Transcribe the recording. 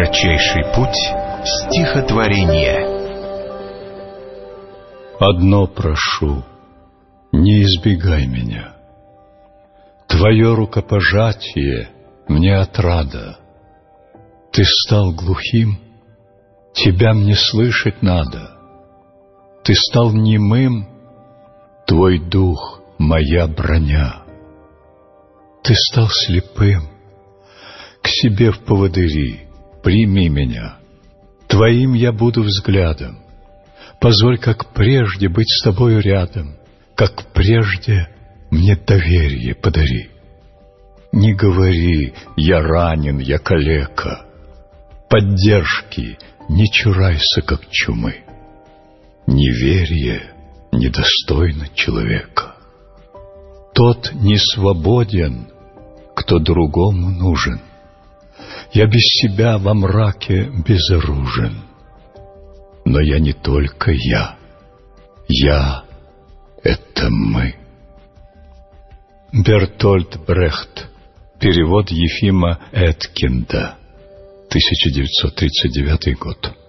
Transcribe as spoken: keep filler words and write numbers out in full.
Кратчайший путь в стихотворение. Одно прошу, не избегай меня. Твое рукопожатие мне отрада. Ты стал глухим, тебя мне слышать надо. Ты стал немым, твой дух — моя броня. Ты стал слепым, к себе в поводыри, прими меня. Твоим я буду взглядом. Позволь, как прежде, быть с тобою рядом, как прежде мне доверие подари. Не говори: я ранен, я калека. Поддержки не чурайся, как чумы. Неверие недостойно человека. Тот не свободен, кто другому нужен. Я без себя во мраке безоружен. Но я не только я. Я — это мы. Бертольд Брехт. Перевод Ефима Эткинда. тысяча девятьсот тридцать девятый год.